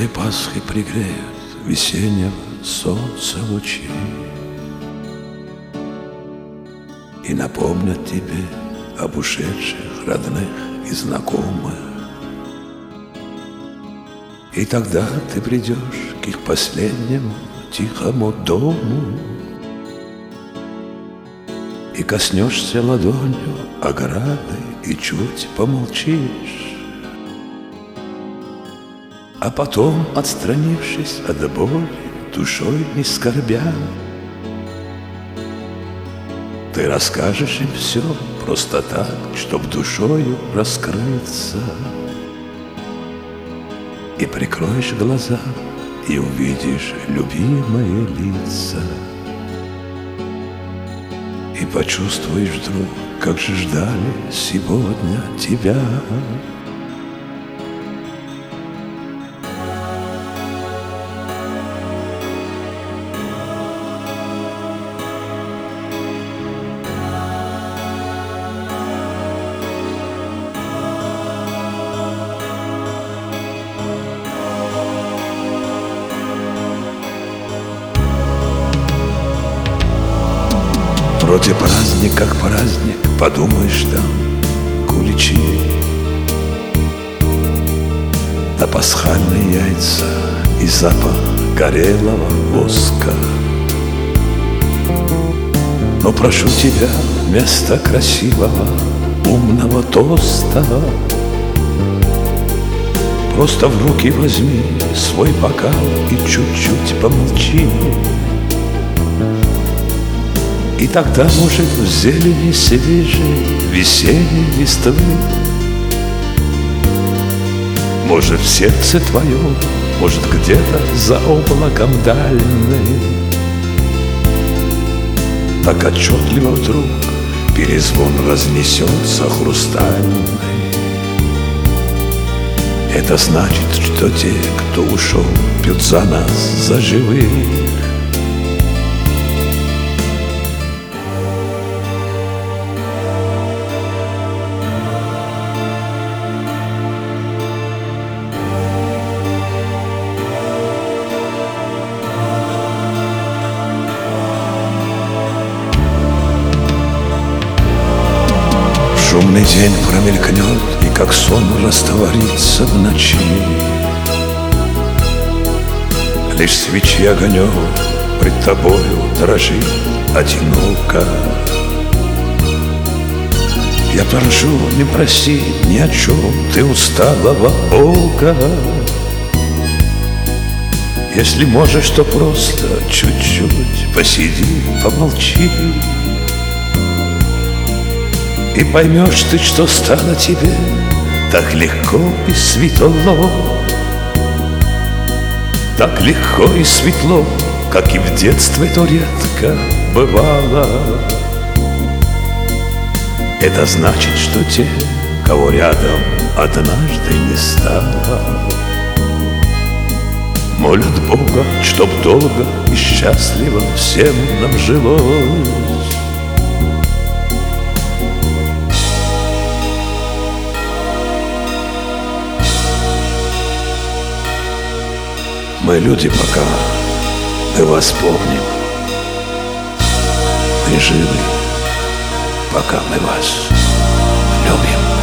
Темной Пасхой пригреют весеннего солнца лучи и напомнят тебе об ушедших родных и знакомых. И тогда ты придешь к их последнему тихому дому и коснешься ладонью ограды и чуть помолчишь. А потом, отстранившись от боли, душой не скорбя, ты расскажешь им все просто так, чтоб душою раскрыться. И прикроешь глаза, и увидишь любимые лица. И почувствуешь вдруг, как же ждали сегодня тебя. Вроде праздник, как праздник, подумаешь, там куличи, да пасхальные яйца и запах горелого воска. Но прошу тебя, вместо красивого, умного тоста просто в руки возьми свой бокал и чуть-чуть помолчи. И тогда, может, в зелени свежей весенней листвы, может, в сердце твоем, может, где-то за облаком дальним, так отчетливо вдруг перезвон разнесется хрустальный. Это значит, что те, кто ушел, пьют за нас, за живых. Шумный день промелькнет и как сон растворится в ночи. Лишь свечи огонек пред тобою дрожит одиноко. Я прошу, не проси ни о чем ты усталого Бога. Если можешь, то просто чуть-чуть посиди, помолчи. И поймешь ты, что стало тебе так легко и светло, так легко и светло, как и в детстве то редко бывало. Это значит, что те, кого рядом однажды не стало, молят Бога, чтоб долго и счастливо всем нам жилось. Мы люди пока, мы вас помним. Мы живы, пока мы вас любим.